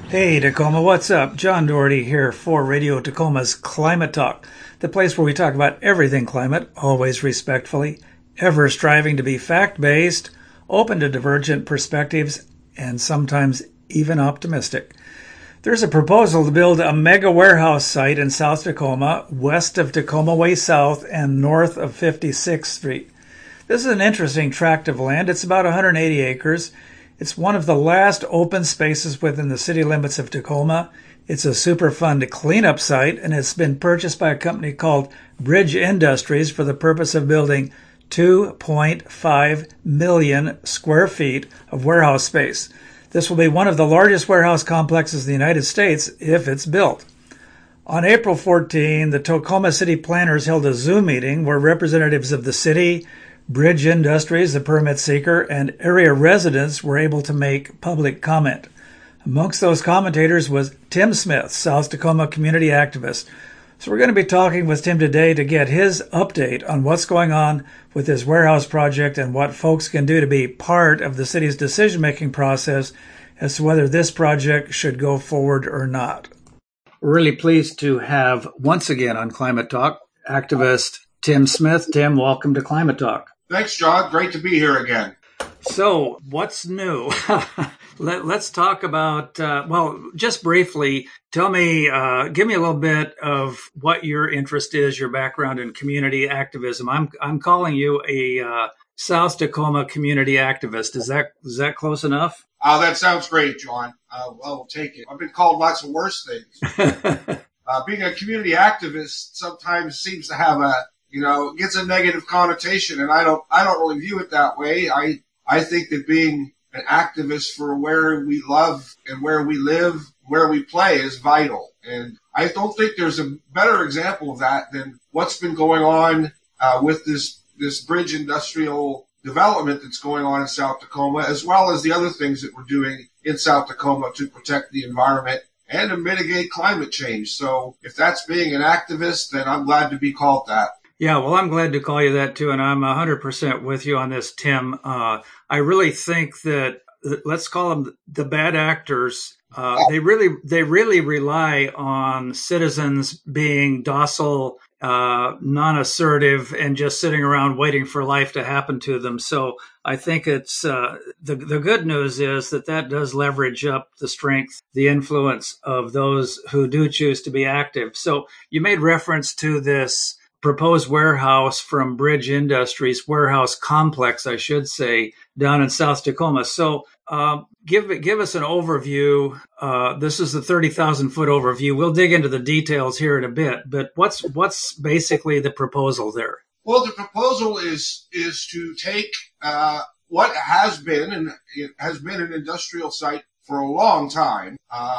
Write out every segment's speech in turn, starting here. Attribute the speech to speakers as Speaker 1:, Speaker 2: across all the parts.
Speaker 1: Hey Tacoma, what's up? John Doherty here for Radio Tacoma's Climate Talk, the place where we talk about everything climate, always respectfully, ever striving to be fact-based, open to divergent perspectives, and sometimes even optimistic. There's a proposal to build a mega warehouse site in South Tacoma, west of Tacoma Way South and north of 56th Street. This is an interesting tract of land. It's about 180 acres. It's one of the last open spaces within the city limits of Tacoma. It's a Superfund cleanup site, and it's been purchased by a company called Bridge Industries for the purpose of building 2.5 million square feet of warehouse space. This will be one of the largest warehouse complexes in the United States if it's built. On April 14, the Tacoma City Planners held a Zoom meeting where representatives of the city, Bridge Industries, the permit seeker, and area residents were able to make public comment. Amongst those commentators was Tim Smith, South Tacoma community activist. So we're going to be talking with Tim today to get his update on what's going on with this warehouse project and what folks can do to be part of the city's decision-making process as to whether this project should go forward or not. We're really pleased to have, once again on Climate Talk, activist Tim Smith. Tim, welcome to Climate Talk.
Speaker 2: Thanks, John. Great to be here again.
Speaker 1: So, what's new? Let's talk about, just briefly, tell me, give me a little bit of what your interest is, your background in community activism. I'm calling you a South Tacoma community activist. Is that close enough?
Speaker 2: That sounds great, John. We'll take it. I've been called lots of worse things. Being a community activist sometimes seems to have gets a negative connotation, and I don't really view it that way. I think that being an activist for where we love and where we live, where we play is vital. And I don't think there's a better example of that than what's been going on with this bridge industrial development that's going on in South Tacoma, as well as the other things that we're doing in South Tacoma to protect the environment and to mitigate climate change. So if that's being an activist, then I'm glad to be called that.
Speaker 1: Yeah, well, I'm glad to call you that too, and I'm 100% with you on this, Tim. I really think that, let's call them the bad actors. They really rely on citizens being docile, non-assertive, and just sitting around waiting for life to happen to them. So I think it's the good news is that does leverage up the strength, the influence of those who do choose to be active. So you made reference to this proposed warehouse from Bridge Industries, warehouse complex, I should say, down in South Tacoma. So give us an overview. This is the 30,000 foot overview. We'll dig into the details here in a bit, but what's basically the proposal there?
Speaker 2: Well, the proposal is to take what has been an industrial site for a long time.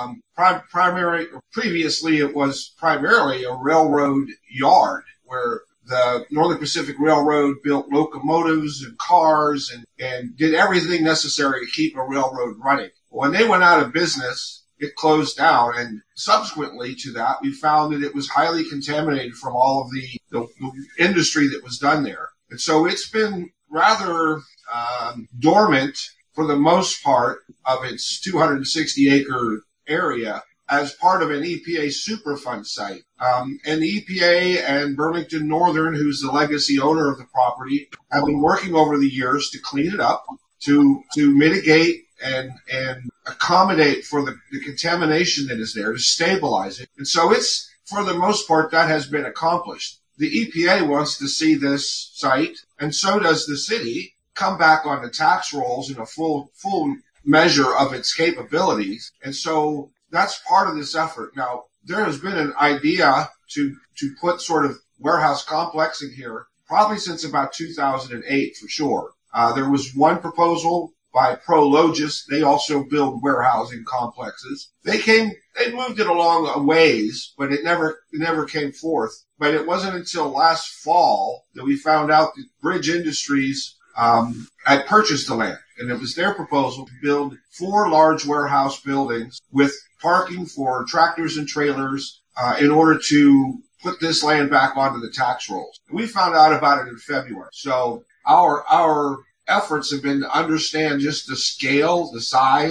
Speaker 2: Previously, it was primarily a railroad yard, where the Northern Pacific Railroad built locomotives and cars and did everything necessary to keep a railroad running. When they went out of business, it closed down, and subsequently to that, we found that it was highly contaminated from all of the industry that was done there. And so it's been rather dormant for the most part of its 260-acre area as part of an EPA Superfund site. And the EPA and Burlington Northern, who's the legacy owner of the property, have been working over the years to clean it up, to mitigate and accommodate for the contamination that is there, to stabilize it. And so it's, for the most part, that has been accomplished. The EPA wants to see this site, and so does the city, come back on the tax rolls in a full measure of its capabilities. And so that's part of this effort. Now, there has been an idea to put sort of warehouse complex in here probably since about 2008 for sure. There was one proposal by Prologis. They also build warehousing complexes. They moved it along a ways, but it never came forth. But it wasn't until last fall that we found out that Bridge Industries had purchased the land, and it was their proposal to build 4 large warehouse buildings with parking for tractors and trailers in order to put this land back onto the tax rolls. And we found out about it in February. So our efforts have been to understand just the scale, the size,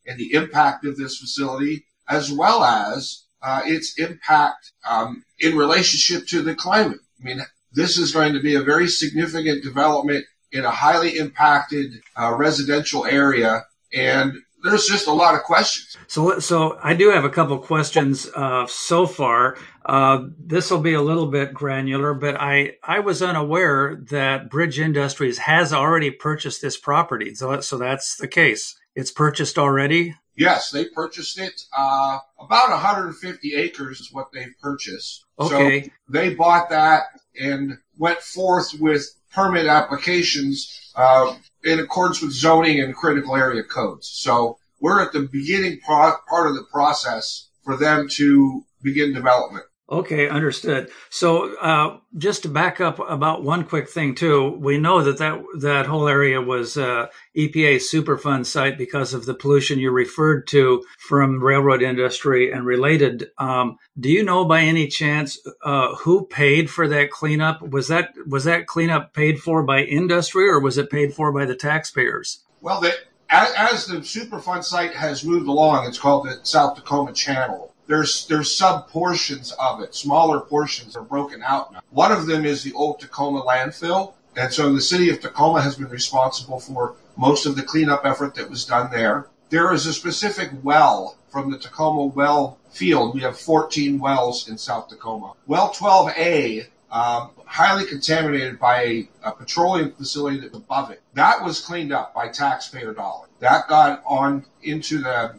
Speaker 2: and the impact of this facility, as well as its impact in relationship to the climate. I mean, this is going to be a very significant development in a highly impacted residential area, and there's just a lot of questions.
Speaker 1: So I do have a couple questions so far. This will be a little bit granular, but I was unaware that Bridge Industries has already purchased this property. So that's the case. It's purchased already?
Speaker 2: Yes, they purchased it. About 150 acres is what they've purchased.
Speaker 1: Okay.
Speaker 2: So they bought that and went forth with permit applications in accordance with zoning and critical area codes. So we're at the beginning part of the process for them to begin development.
Speaker 1: Okay, understood. So just to back up about one quick thing too, we know that whole area was EPA Superfund site because of the pollution you referred to from railroad industry and related. Do you know by any chance who paid for that cleanup? Was that cleanup paid for by industry or was it paid for by the taxpayers?
Speaker 2: Well, as the Superfund site has moved along, it's called the South Tacoma Channel. There's sub portions of it, smaller portions are broken out now. One of them is the old Tacoma landfill. And so the city of Tacoma has been responsible for most of the cleanup effort that was done there. There is a specific well from the Tacoma well field. We have 14 wells in South Tacoma. Well 12A, highly contaminated by a petroleum facility that's above it. That was cleaned up by taxpayer dollars. That got on into the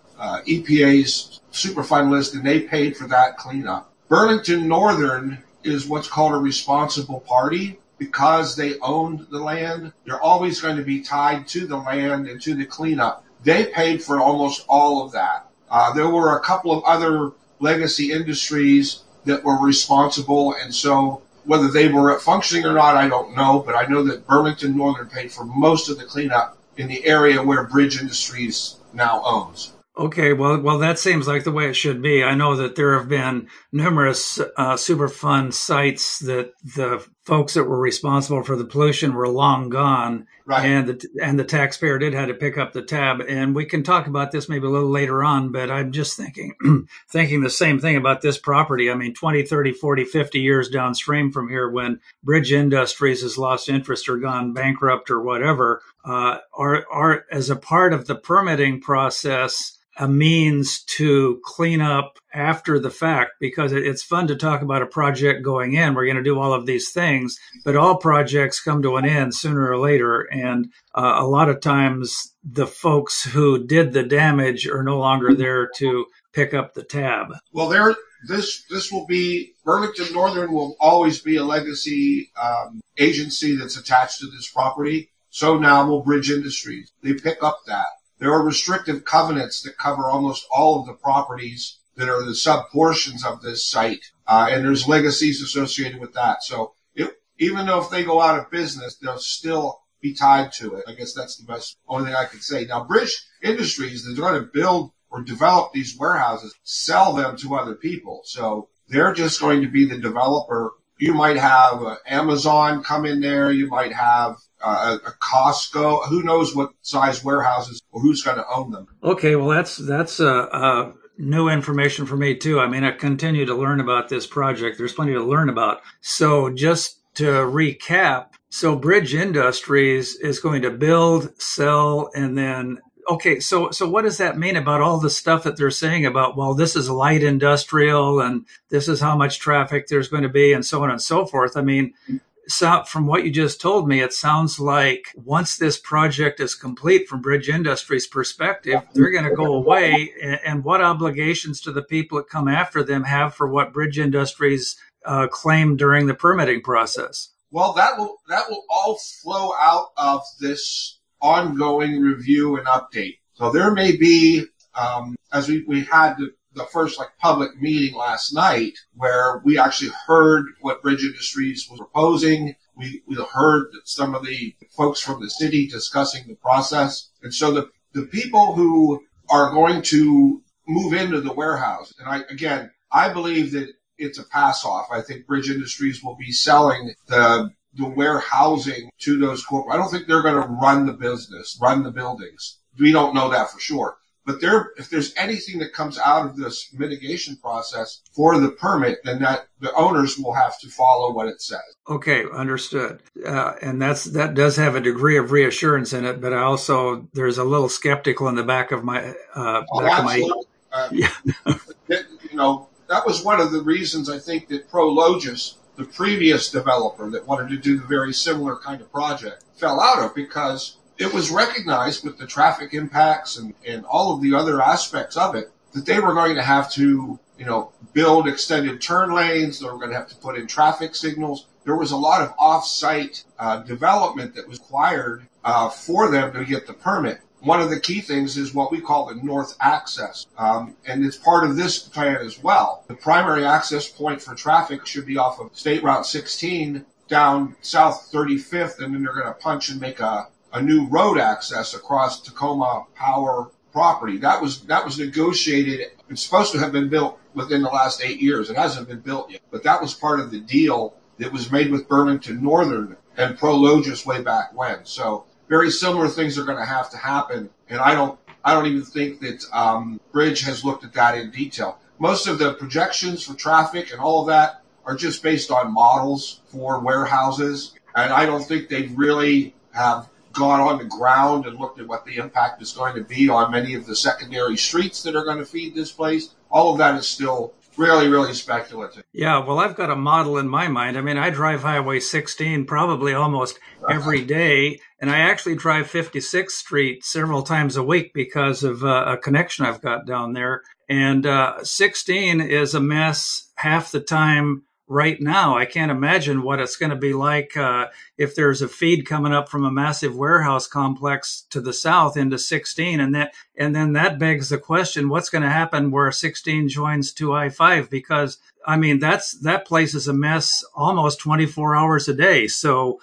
Speaker 2: EPA's Superfund list, and they paid for that cleanup. Burlington Northern is what's called a responsible party. Because they owned the land, they're always going to be tied to the land and to the cleanup. They paid for almost all of that. There were a couple of other legacy industries that were responsible, and so whether they were functioning or not, I don't know, but I know that Burlington Northern paid for most of the cleanup in the area where Bridge Industries now owns.
Speaker 1: Okay, well, that seems like the way it should be. I know that there have been numerous Superfund sites that the folks that were responsible for the pollution were long gone,
Speaker 2: right?
Speaker 1: And the taxpayer did have to pick up the tab. And we can talk about this maybe a little later on, but I'm just thinking the same thing about this property. I mean, 20, 30, 40, 50 years downstream from here, when Bridge Industries has lost interest or gone bankrupt or whatever, are as a part of the permitting process a means to clean up after the fact, because it's fun to talk about a project going in. We're going to do all of these things, but all projects come to an end sooner or later. And a lot of times the folks who did the damage are no longer there to pick up the tab.
Speaker 2: Well, this will be, Burlington Northern will always be a legacy agency that's attached to this property. So now will Bridge Industries. They pick up that. There are restrictive covenants that cover almost all of the properties that are the sub-portions of this site, and there's legacies associated with that. So even though if they go out of business, they'll still be tied to it. I guess that's the only thing I could say. Now, Bridge Industries, they're going to build or develop these warehouses, sell them to other people. So they're just going to be the developer. You might have Amazon come in there. You might have a Costco. Who knows what size warehouses or who's going to own them?
Speaker 1: Okay, well, that's new information for me too. I mean, I continue to learn about this project. There's plenty to learn about. So just to recap, so Bridge Industries is going to build, sell, and then. Okay, so what does that mean about all the stuff that they're saying about, well, this is light industrial and this is how much traffic there's going to be and so on and so forth? I mean, so from what you just told me, it sounds like once this project is complete from Bridge Industries' perspective, they're going to go away. And what obligations do the people that come after them have for what Bridge Industries claimed during the permitting process?
Speaker 2: Well, that will all flow out of this ongoing review and update. So there may be, as we had the first public meeting last night where we actually heard what Bridge Industries was proposing. We heard some of the folks from the city discussing the process. And so the people who are going to move into the warehouse, and I believe that it's a pass off. I think Bridge Industries will be selling the warehousing to those corporate. I don't think they're going to run the business, run the buildings. We don't know that for sure. But if there's anything that comes out of this mitigation process for the permit, then that the owners will have to follow what it says.
Speaker 1: Okay, understood. And that does have a degree of reassurance in it, but there's a little skeptical in the back of my
Speaker 2: yeah. That was one of the reasons I think that Prologis, the previous developer that wanted to do the very similar kind of project, fell out of, because it was recognized with the traffic impacts and all of the other aspects of it that they were going to have to, build extended turn lanes. They were going to have to put in traffic signals. There was a lot of off-site development that was required for them to get the permit. One of the key things is what we call the north access, and it's part of this plan as well. The primary access point for traffic should be off of State Route 16 down South 35th, and then they're going to punch and make a new road access across Tacoma Power property. That was negotiated. It's supposed to have been built within the last 8 years. It hasn't been built yet, but that was part of the deal that was made with Burlington Northern and Prologis way back when. So very similar things are going to have to happen, and I don't even think that Bridge has looked at that in detail. Most of the projections for traffic and all of that are just based on models for warehouses, and I don't think they really have gone on the ground and looked at what the impact is going to be on many of the secondary streets that are going to feed this place. All of that is still really, really speculative.
Speaker 1: Yeah, well, I've got a model in my mind. I mean, I drive Highway 16 probably almost every day, and I actually drive 56th Street several times a week because of a connection I've got down there. And 16 is a mess half the time right now. I can't imagine what it's going to be like if there's a feed coming up from a massive warehouse complex to the south into 16, and then that begs the question: what's going to happen where 16 joins to I-5? Because I mean, that place is a mess almost 24 hours a day. So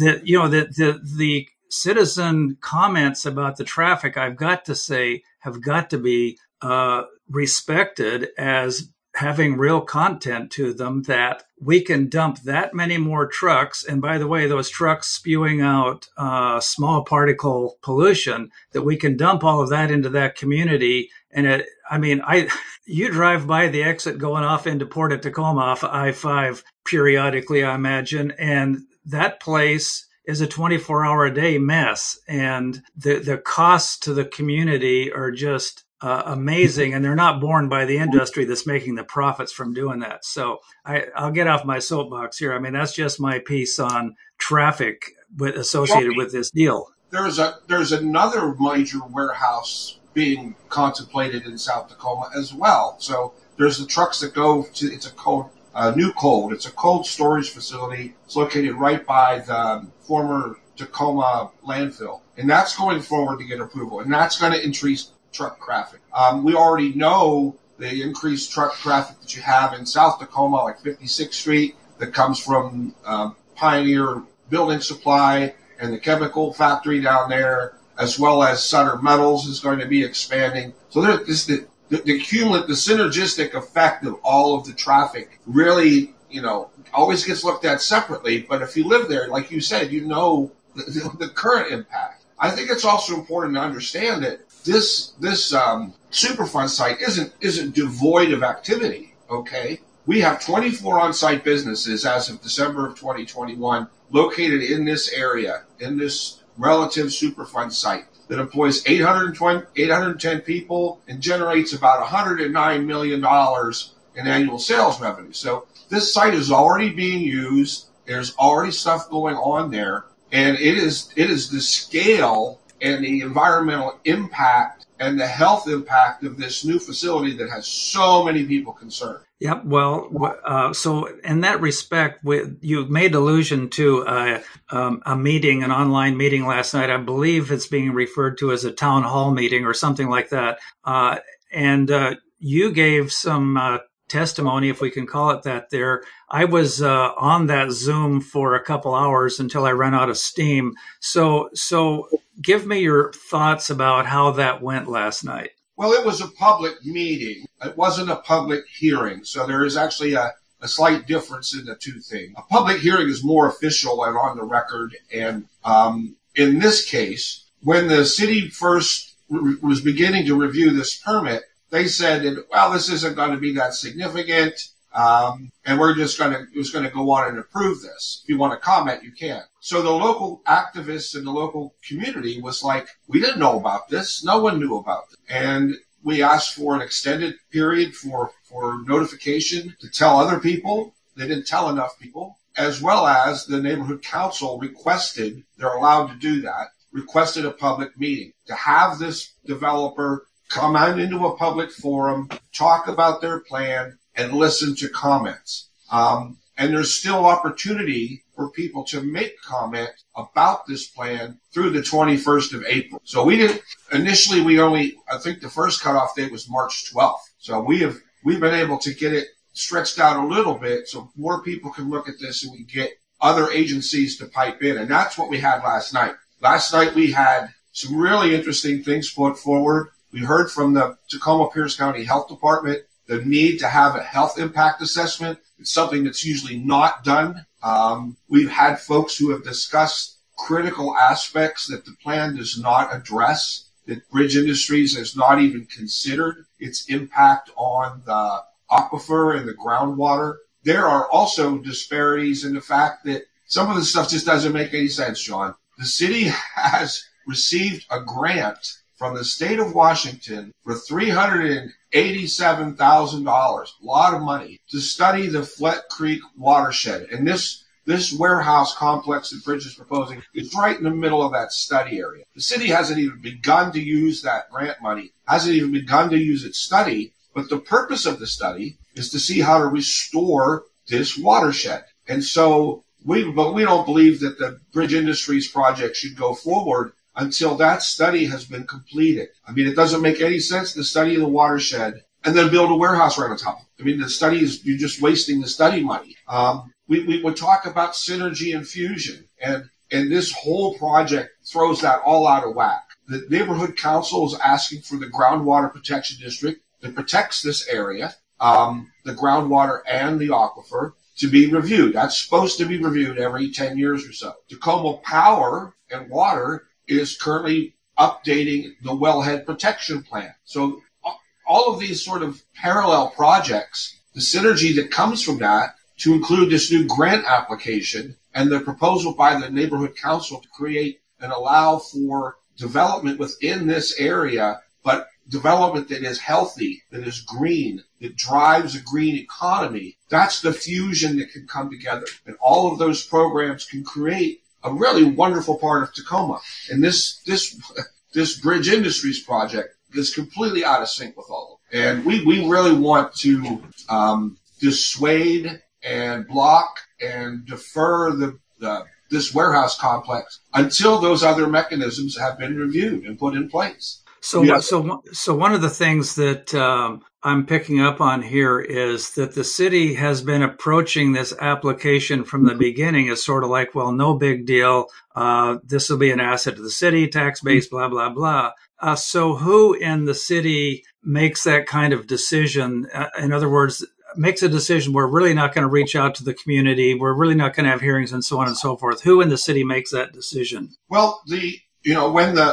Speaker 1: the citizen comments about the traffic, I've got to say, have got to be respected as having real content to them, that we can dump that many more trucks. And by the way, those trucks spewing out small particle pollution, that we can dump all of that into that community. And you drive by the exit going off into Port of Tacoma off I-5 periodically, I imagine, and that place is a 24-hour-a-day mess. And the costs to the community are just amazing, and they're not borne by the industry that's making the profits from doing that. So I'll get off my soapbox here. I mean, that's just my piece on traffic associated with this deal.
Speaker 2: There's another major warehouse being contemplated in South Tacoma as well. So there's the trucks that go to, it's a New Cold. It's a cold storage facility. It's located right by the former Tacoma landfill, and that's going forward to get approval, and that's going to increase truck traffic. We already know the increased truck traffic that you have in South Tacoma, like 56th Street, that comes from Pioneer Building Supply and the chemical factory down there, as well as Sutter Metals is going to be expanding. So there's the synergistic effect of all of the traffic really, always gets looked at separately. But if you live there, like you said, the current impact. I think it's also important to understand that this Superfund site isn't devoid of activity. Okay, we have 24 on-site businesses as of December of 2021 located in this area, in this relative Superfund site that employs 810 people and generates about $109 million in annual sales revenue. So this site is already being used. There's already stuff going on there, and it is the scale and the environmental impact and the health impact of this new facility that has so many people concerned.
Speaker 1: Yep. Well, so in that respect, you made allusion to a meeting, an online meeting last night. I believe it's being referred to as a town hall meeting or something like that. And you gave some testimony, if we can call it that, there. I was on that Zoom for a couple hours until I ran out of steam. So give me your thoughts about how that went last night.
Speaker 2: Well, it was a public meeting. It wasn't a public hearing. So there is actually a slight difference in the two things. A public hearing is more official and on the record. And in this case, when the city first was beginning to review this permit, they said that, well, this isn't going to be that significant, and we're just going to go on and approve this. If you want to comment, you can. So the local activists in the local community was like, we didn't know about this. No one knew about it. And we asked for an extended period for notification to tell other people. They didn't tell enough people, as well as the neighborhood council requested, they're allowed to do that, requested a public meeting to have this developer come out into a public forum, talk about their plan, and listen to comments. And there's still opportunity for people to make comment about this plan through the 21st of April. So I think the first cutoff date was March 12th. So we've been able to get it stretched out a little bit so more people can look at this and we get other agencies to pipe in. And that's what we had last night. Last night we had some really interesting things put forward. We heard from the Tacoma-Pierce County Health Department the need to have a health impact assessment. It's something that's usually not done. We've had folks who have discussed critical aspects that the plan does not address, that Bridge Industries has not even considered its impact on the aquifer and the groundwater. There are also disparities in the fact that some of the stuff just doesn't make any sense, John. The city has received a grant from the state of Washington for $387,000, a lot of money, to study the Flett Creek watershed. And this warehouse complex that Bridge is proposing is right in the middle of that study area. The city hasn't even begun to use that grant money, hasn't even begun to use its study, but the purpose of the study is to see how to restore this watershed. And so we don't believe that the Bridge Industries project should go forward until that study has been completed. I mean, it doesn't make any sense to study the watershed and then build a warehouse right on top of it. I mean, the study is, you're just wasting the study money. We would talk about synergy and fusion, and this whole project throws that all out of whack. The neighborhood council is asking for the groundwater protection district that protects this area, the groundwater and the aquifer, to be reviewed. That's supposed to be reviewed every 10 years or so. Tacoma Power and Water is currently updating the wellhead protection plan. So all of these sort of parallel projects, the synergy that comes from that to include this new grant application and the proposal by the neighborhood council to create and allow for development within this area, but development that is healthy, that is green, that drives a green economy. That's the fusion that can come together. And all of those programs can create a really wonderful part of Tacoma. And this Bridge Industries project is completely out of sync with all of it. And we really want to dissuade and block and defer this warehouse complex until those other mechanisms have been reviewed and put in place.
Speaker 1: So one of the things that I'm picking up on here is that the city has been approaching this application from the beginning as sort of like, well, no big deal. This will be an asset to the city, tax base, blah, blah, blah. So who in the city makes that kind of decision? In other words, makes a decision, we're really not going to reach out to the community, we're really not going to have hearings and so on and so forth. Who in the city makes that decision?
Speaker 2: Well, when the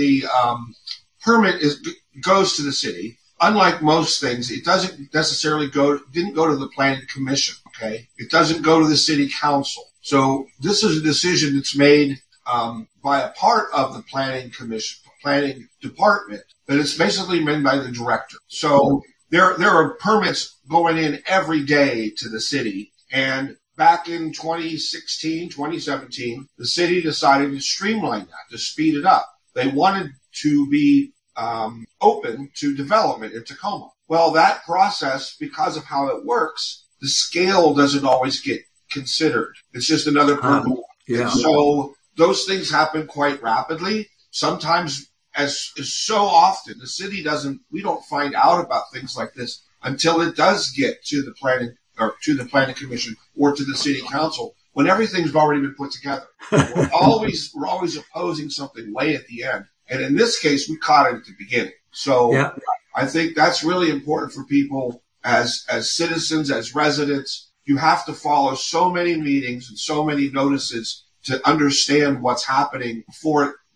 Speaker 2: permit goes to the city, unlike most things, it doesn't necessarily didn't go to the planning commission. Okay, it doesn't go to the city council. So this is a decision that's made by a part of the planning department, but it's basically made by the director. So there are permits going in every day to the city, and back in 2016, 2017, the city decided to streamline that, to speed it up. They wanted to be open to development in Tacoma. Well, that process, because of how it works, the scale doesn't always get considered. It's just another permit.
Speaker 1: Yeah.
Speaker 2: And so those things happen quite rapidly. Sometimes, as so often, the city we don't find out about things like this until it does get to the planning commission or to the city council, when everything's already been put together. We're always opposing something way at the end. And in this case, we caught it at the beginning. So yeah. I think that's really important for people as citizens, as residents. You have to follow so many meetings and so many notices to understand what's happening before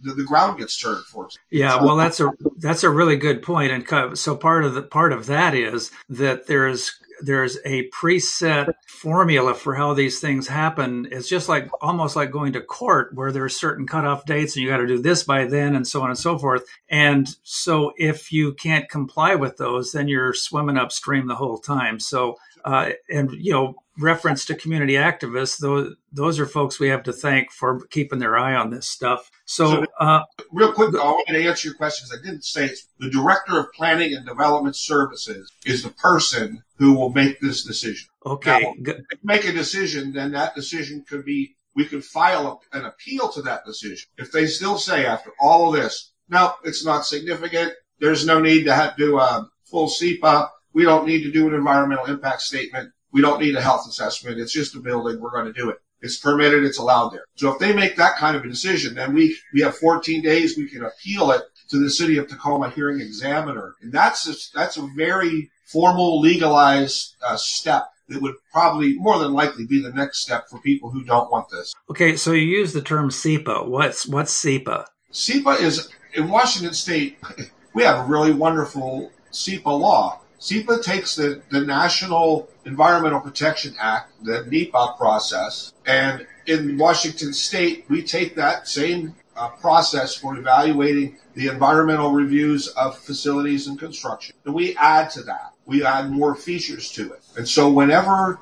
Speaker 2: the ground gets turned for it.
Speaker 1: Yeah, well, that's a really good point. And so part of that is that there's a preset formula for how these things happen. It's just like almost like going to court where there's certain cutoff dates and you got to do this by then and so on and so forth. And so if you can't comply with those, then you're swimming upstream the whole time. So, and reference to community activists, those are folks we have to thank for keeping their eye on this stuff. So
Speaker 2: real quick, I wanted to answer your question because I didn't say it. The Director of Planning and Development Services is the person who will make this decision.
Speaker 1: Okay.
Speaker 2: Now, if you make a decision, then that decision we could file an appeal to that decision. If they still say after all of this, no, it's not significant, there's no need to do a full SEPA, we don't need to do an environmental impact statement, we don't need a health assessment, it's just a building, we're going to do it. It's permitted, it's allowed there. So if they make that kind of a decision, then we have 14 days, we can appeal it to the City of Tacoma hearing examiner. And that's a very formal, legalized step that would probably more than likely be the next step for people who don't want this.
Speaker 1: Okay, so you use the term SEPA. What's SEPA?
Speaker 2: SEPA is, in Washington State, we have a really wonderful SEPA law. SEPA takes the National Environmental Protection Act, the NEPA process, and in Washington State, we take that same process for evaluating the environmental reviews of facilities and construction, and we add to that. We add more features to it. And so whenever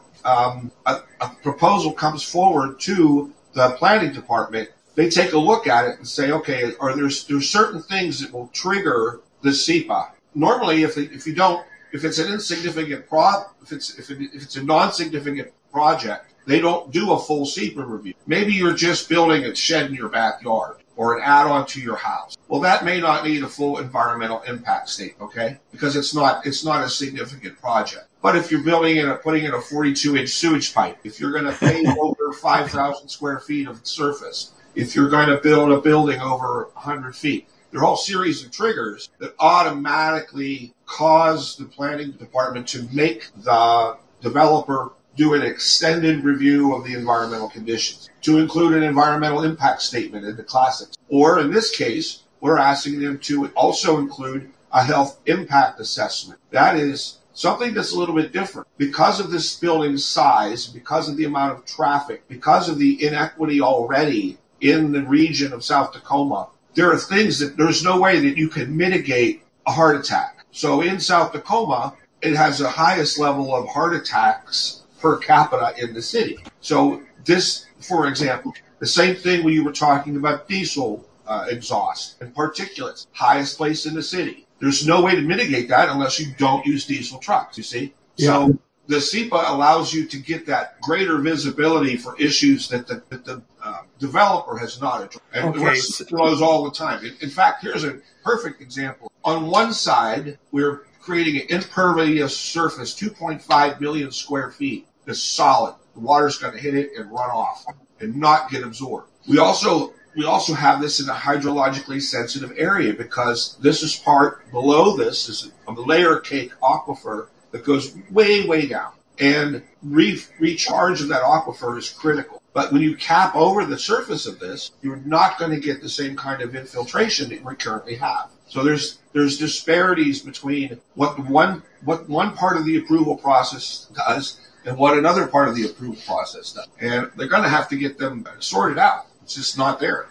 Speaker 2: a proposal comes forward to the planning department, they take a look at it and say, okay, there's certain things that will trigger the SEPA. Normally, if it's an insignificant if it's a non-significant project, they don't do a full SEPA review. Maybe you're just building a shed in your backyard or an add-on to your house. Well, that may not need a full environmental impact statement, okay? Because it's not a significant project. But if you're putting in a 42-inch sewage pipe, if you're going to pave over 5,000 square feet of surface, if you're going to build a building over 100 feet, there are a whole series of triggers that automatically cause the planning department to make the developer do an extended review of the environmental conditions, to include an environmental impact statement in the classics. Or in this case, we're asking them to also include a health impact assessment. That is something that's a little bit different. Because of this building's size, because of the amount of traffic, because of the inequity already in the region of South Tacoma, there are things that there's no way that you can mitigate a heart attack. So in South Tacoma, it has the highest level of heart attacks per capita in the city. So this, for example, the same thing when you were talking about diesel exhaust and particulates, highest place in the city. There's no way to mitigate that unless you don't use diesel trucks, you see? Yeah. So the SEPA allows you to get that greater visibility for issues that the developer has not addressed. And we're seeing those all the time. In fact, here's a perfect example. On one side, we're creating an impervious surface, 2.5 million square feet, that's solid. The water's going to hit it and run off and not get absorbed. We also have this in a hydrologically sensitive area because this is below this is a layer cake aquifer that goes way, way down. And recharge of that aquifer is critical. But when you cap over the surface of this, you're not going to get the same kind of infiltration that we currently have. So there's disparities between what one part of the approval process does and what another part of the approval process does. And they're going to have to get them sorted out. It's just not there.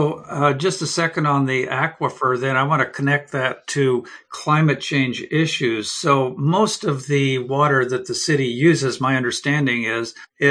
Speaker 1: So just a second on the aquifer, then I want to connect that to climate change issues. So most of the water that the city uses, my understanding is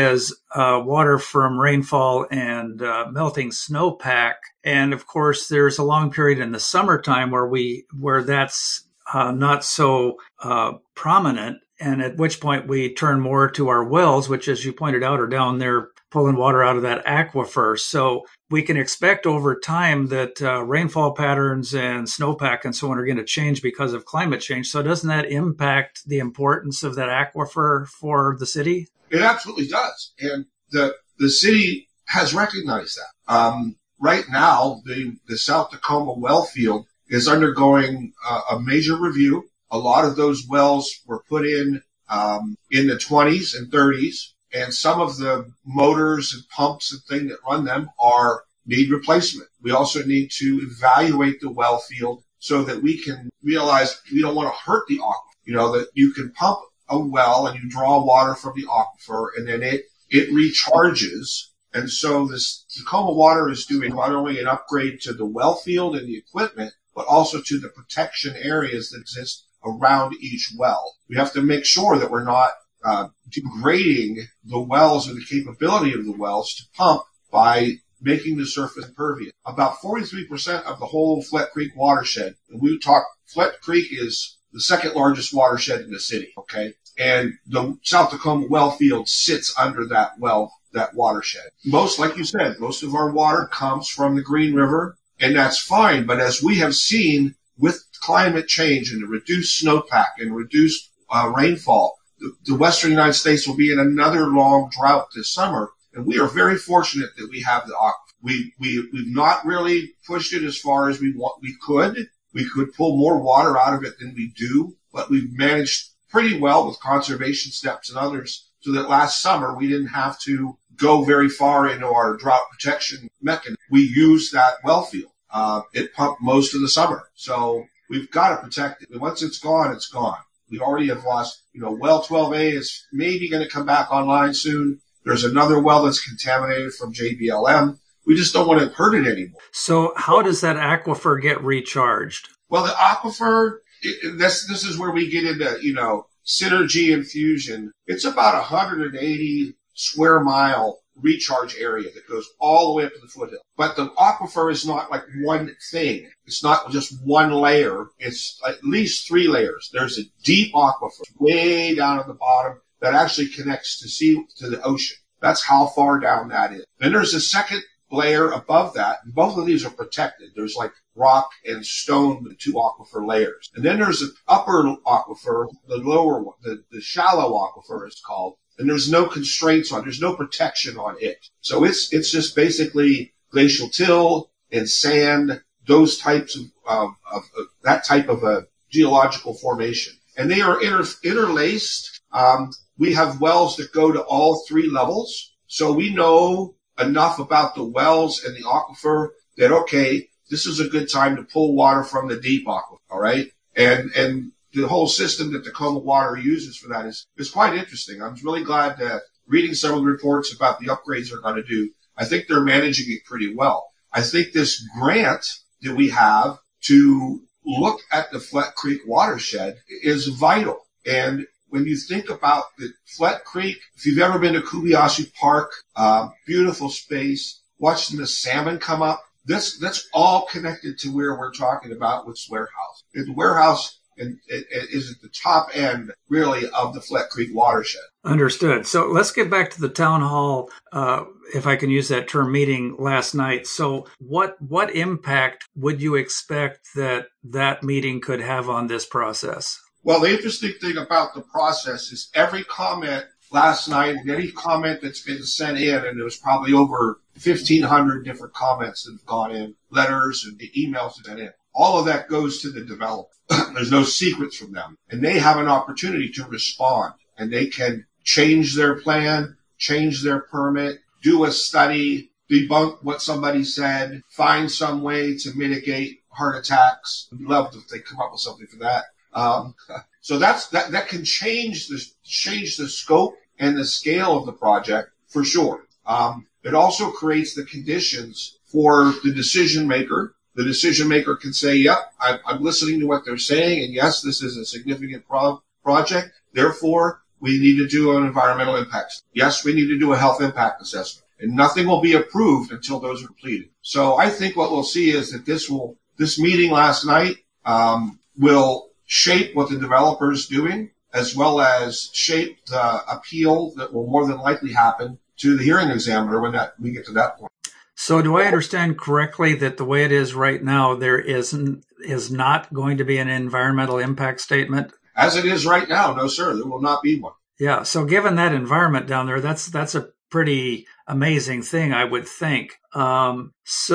Speaker 1: water from rainfall and melting snowpack. And of course, there's a long period in the summertime where that's not so prominent. And at which point we turn more to our wells, which, as you pointed out, are down there pulling water out of that aquifer. So we can expect over time that rainfall patterns and snowpack and so on are going to change because of climate change. So doesn't that impact the importance of that aquifer for the city?
Speaker 2: It absolutely does. And the city has recognized that. Right now, the South Tacoma well field is undergoing a major review. A lot of those wells were put in the 20s and 30s. And some of the motors and pumps and things that run them are need replacement. We also need to evaluate the well field so that we can realize we don't want to hurt the aquifer. That you can pump a well and you draw water from the aquifer and then it recharges. And so this Tacoma Water is doing not only an upgrade to the well field and the equipment, but also to the protection areas that exist around each well. We have to make sure that we're not degrading the wells or the capability of the wells to pump by making the surface impervious. About 43% of the whole Flett Creek watershed, and Flett Creek is the second largest watershed in the city, okay? And the South Tacoma well field sits under that watershed. Like you said, most of our water comes from the Green River, and that's fine. But as we have seen with climate change and the reduced snowpack and reduced rainfall, the western United States will be in another long drought this summer. And we are very fortunate that we have the aquifer. We've not really pushed it as far as we could. We could pull more water out of it than we do, but we've managed pretty well with conservation steps and others so that last summer we didn't have to go very far into our drought protection mechanism. We used that well field. It pumped most of the summer. So we've got to protect it. And once it's gone, it's gone. We already have lost, well 12A is maybe going to come back online soon. There's another well that's contaminated from JBLM. We just don't want to hurt it anymore.
Speaker 1: So how does that aquifer get recharged?
Speaker 2: Well, the aquifer, this is where we get into, synergy and fusion. It's about 180 square mile recharge area that goes all the way up to the foothill. But the aquifer is not like one thing. It's not just one layer. It's at least 3 layers. There's a deep aquifer way down at the bottom that actually connects to the ocean. That's how far down that is. Then there's a second layer above that. And both of these are protected. There's like rock and stone, the 2 aquifer layers. And then there's an upper aquifer, the lower one, the shallow aquifer is called. And there's no constraints there's no protection on it. So it's just basically glacial till and sand, those types of that type of a geological formation. And they are interlaced. We have wells that go to all 3 levels. So we know enough about the wells and the aquifer that, okay, this is a good time to pull water from the deep aquifer, all right? And the whole system that Tacoma Water uses for that is quite interesting. I'm really glad that reading some of the reports about the upgrades they're going to do, I think they're managing it pretty well. I think this grant that we have to look at the Flett Creek watershed is vital. And when you think about the Flett Creek, if you've ever been to Kobayashi Park, beautiful space, watching the salmon come up, that's all connected to where we're talking about with Warehouse. The warehouse is at the top end, really, of the Flett Creek watershed.
Speaker 1: Understood. So let's get back to the town hall, if I can use that term, meeting last night. So what impact would you expect that meeting could have on this process?
Speaker 2: Well, the interesting thing about the process is every comment last night and any comment that's been sent in, and there was probably over 1,500 different comments that have gone in, letters and the emails that in. All of that goes to the developer. There's no secrets from them. And they have an opportunity to respond. And they can change their plan, change their permit, do a study, debunk what somebody said, find some way to mitigate heart attacks. I'd love if they come up with something for that. So that can change the scope and the scale of the project for sure. It also creates the conditions for the decision maker. The decision maker can say, yep, I'm listening to what they're saying, and yes, this is a significant project. Therefore, we need to do an environmental impact. Yes, we need to do a health impact assessment. And nothing will be approved until those are completed. So I think what we'll see is that this meeting last night will shape what the developer is doing, as well as shape the appeal that will more than likely happen to the hearing examiner when we get to that point.
Speaker 1: So do I understand correctly that the way it is right now, there is not going to be an environmental impact statement?
Speaker 2: As it is right now, no, sir, there will not be one.
Speaker 1: Yeah. So given that environment down there, that's a pretty amazing thing, I would think. The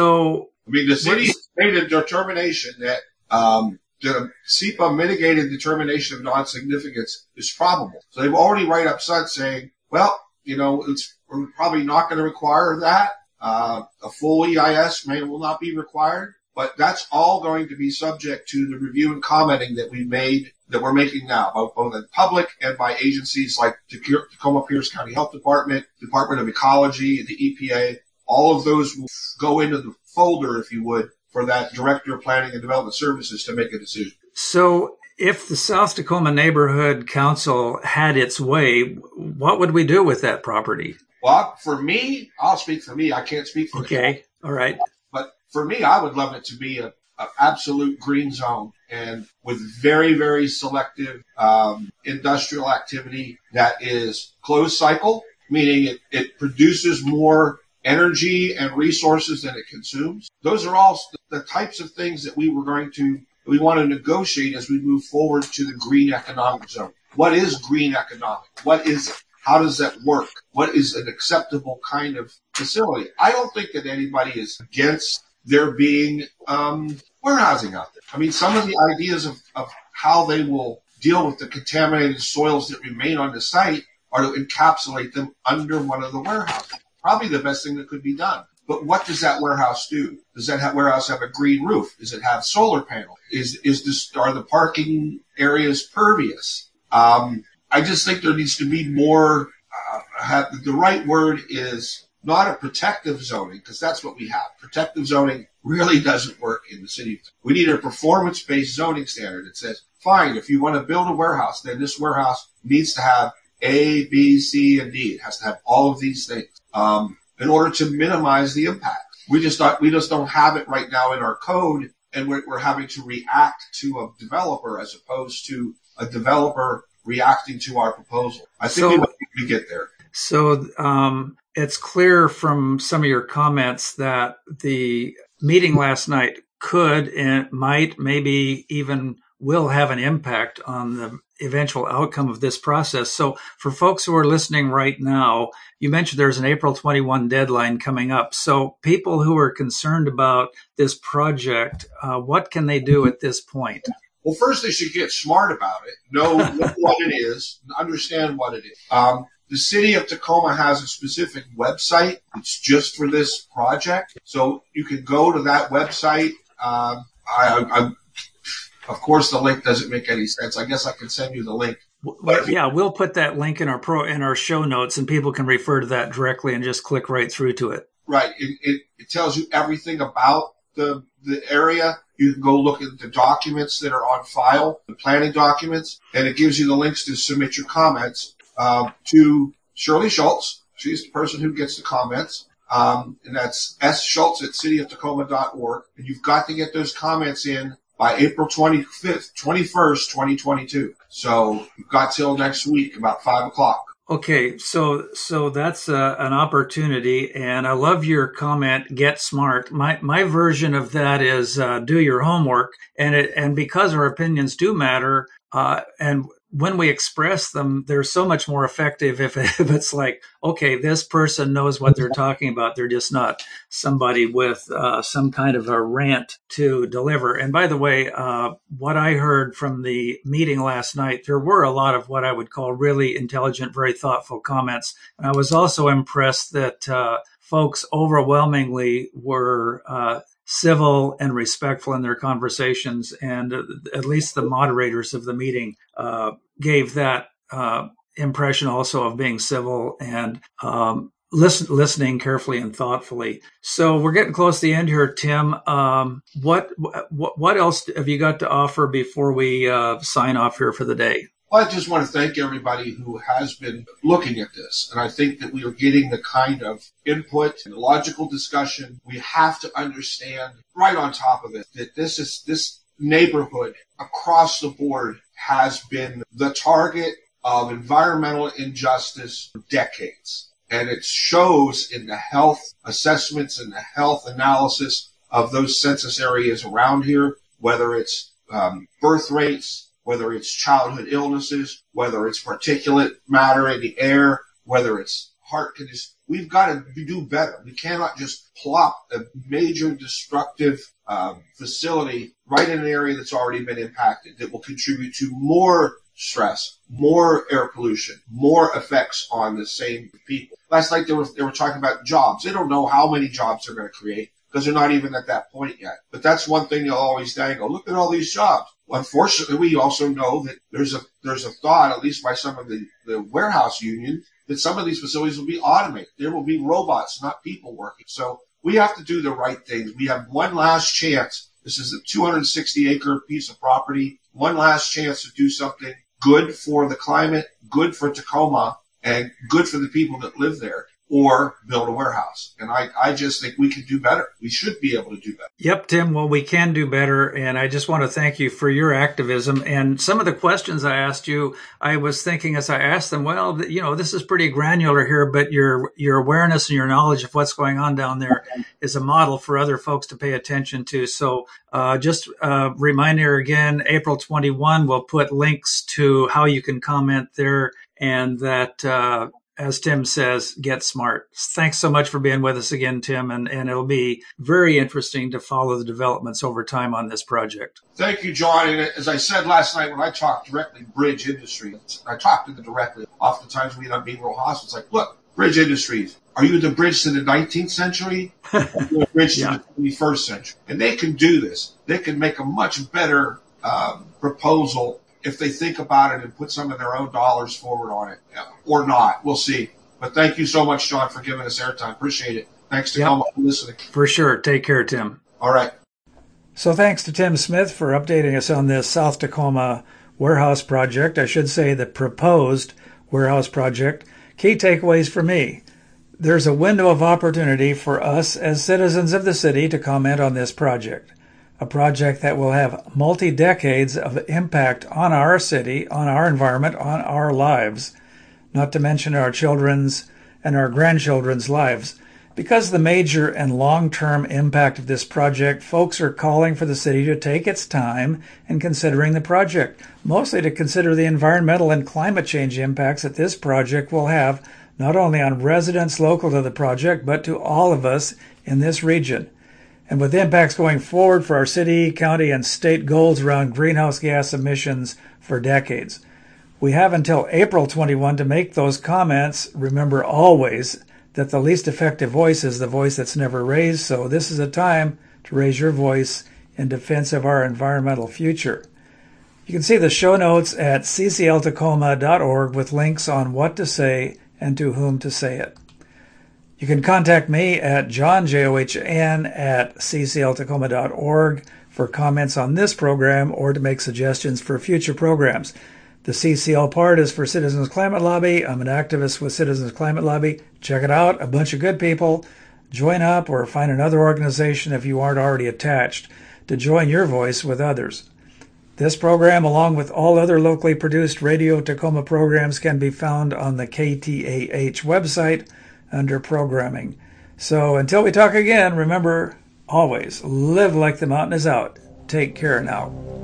Speaker 1: city made a determination that the SEPA mitigated determination of non-significance is probable. So they've already right up front saying, well, we're probably not going to require that.
Speaker 2: A full EIS will not be required, but that's all going to be subject to the review and commenting that we're making now, both in public and by agencies like Tacoma Pierce County Health Department, Department of Ecology, the EPA. All of those will go into the folder, if you would, for that Director of Planning and Development Services to make a decision.
Speaker 1: So if the South Tacoma Neighborhood Council had its way, what would we do with that property?
Speaker 2: Well, for me, I'll speak for me. I can't speak for the council.
Speaker 1: All right.
Speaker 2: But for me, I would love it to be an absolute green zone and with very, very selective industrial activity that is closed cycle, meaning it produces more energy and resources than it consumes. Those are all the types of things that we want to negotiate as we move forward to the green economic zone. What is green economic? What is it? How does that work? What is an acceptable kind of facility? I don't think that anybody is against there being warehousing out there. I mean, some of the ideas of how they will deal with the contaminated soils that remain on the site are to encapsulate them under one of the warehouses. Probably the best thing that could be done. But what does that warehouse do? Does that warehouse have a green roof? Does it have solar panels? Are the parking areas pervious? I just think there needs to be more. The right word is not a protective zoning, because that's what we have. Protective zoning really doesn't work in the city. We need a performance-based zoning standard that says, fine, if you want to build a warehouse, then this warehouse needs to have A, B, C, and D. It has to have all of these things in order to minimize the impact. We just don't have it right now in our code, and we're having to react to a developer as opposed to a developer reacting to our proposal. I think we get there.
Speaker 1: So it's clear from some of your comments that the meeting last night could and might, maybe even will have an impact on the eventual outcome of this process. So for folks who are listening right now, you mentioned there's an April 21 deadline coming up. So people who are concerned about this project, what can they do at this point?
Speaker 2: Well, first they should get smart about it, know what it is, understand what it is. The city of Tacoma has a specific website. It's just for this project. So you can go to that website. Of course, the link doesn't make any sense. I guess I can send you the link.
Speaker 1: Yeah, we'll put that link in our show notes, and people can refer to that directly and just click right through to it.
Speaker 2: Right. It tells you everything about the area. You can go look at the documents that are on file, the planning documents, and it gives you the links to submit your comments to Shirley Schultz. She's the person who gets the comments. And that's sschultz@cityoftacoma.org. And you've got to get those comments in by April 21st, 2022. So you've got till next week, about 5:00.
Speaker 1: Okay, so that's an opportunity, and I love your comment, get smart. My version of that is do your homework, and because our opinions do matter, and when we express them, they're so much more effective if it's like, okay, this person knows what they're talking about. They're just not somebody with some kind of a rant to deliver. And by the way, what I heard from the meeting last night, there were a lot of what I would call really intelligent, very thoughtful comments. And I was also impressed that folks overwhelmingly were civil and respectful in their conversations, and at least the moderators of the meeting gave that impression also of being civil and listening carefully and thoughtfully. So we're getting close to the end here, Tim. What else have you got to offer before we sign off here for the day?
Speaker 2: Well, I just want to thank everybody who has been looking at this. And I think that we are getting the kind of input and logical discussion. We have to understand right on top of it that this neighborhood across the board has been the target of environmental injustice for decades. And it shows in the health assessments and the health analysis of those census areas around here, whether it's birth rates, whether it's childhood illnesses, whether it's particulate matter in the air, whether it's heart condition. We've got to do better. We cannot just plop a major destructive facility right in an area that's already been impacted that will contribute to more stress, more air pollution, more effects on the same people. Last night they were talking about jobs. They don't know how many jobs they're going to create because they're not even at that point yet. But that's one thing they'll always dangle. Look at all these jobs. Well, unfortunately, we also know that there's a thought, at least by some of the warehouse union, that some of these facilities will be automated. There will be robots, not people working. So we have to do the right things. We have one last chance. This is a 260-acre piece of property. One last chance to do something good for the climate, good for Tacoma, and good for the people that live there, or build a warehouse. And I just think we can do better. We should be able to do better.
Speaker 1: Yep, Tim. Well, we can do better. And I just want to thank you for your activism. And some of the questions I asked you, I was thinking as I asked them, well, this is pretty granular here, but your awareness and your knowledge of what's going on down there is a model for other folks to pay attention to. So just a reminder again, April 21, we'll put links to how you can comment there, and that, as Tim says, get smart. Thanks so much for being with us again, Tim, and it'll be very interesting to follow the developments over time on this project.
Speaker 2: Thank you, John. And as I said last night, when I talked directly Bridge Industries, I talked to them directly. Oftentimes we end up being real hostile. It's like, look, Bridge Industries, are you the bridge to the 19th century or the bridge to the 21st century? And they can do this. They can make a much better proposal if they think about it and put some of their own dollars forward on it, or not. We'll see. But thank you so much, John, for giving us airtime. Appreciate it. Thanks to Tacoma for listening.
Speaker 1: For sure. Take care, Tim.
Speaker 2: All right.
Speaker 1: So thanks to Tim Smith for updating us on this South Tacoma warehouse project. I should say the proposed warehouse project. Key takeaways for me. There's a window of opportunity for us as citizens of the city to comment on this project. A project that will have multi-decades of impact on our city, on our environment, on our lives, not to mention our children's and our grandchildren's lives. Because of the major and long-term impact of this project, folks are calling for the city to take its time in considering the project, mostly to consider the environmental and climate change impacts that this project will have, not only on residents local to the project, but to all of us in this region. And with impacts going forward for our city, county, and state goals around greenhouse gas emissions for decades. We have until April 21 to make those comments. Remember always that the least effective voice is the voice that's never raised, so this is a time to raise your voice in defense of our environmental future. You can see the show notes at ccltacoma.org with links on what to say and to whom to say it. You can contact me at johnjohn@ccltacoma.org for comments on this program or to make suggestions for future programs. The CCL part is for Citizens Climate Lobby. I'm an activist with Citizens Climate Lobby. Check it out. A bunch of good people. Join up or find another organization if you aren't already attached to join your voice with others. This program, along with all other locally produced Radio Tacoma programs, can be found on the KTAH website under programming. So until we talk again, remember, always live like the mountain is out. Take care now.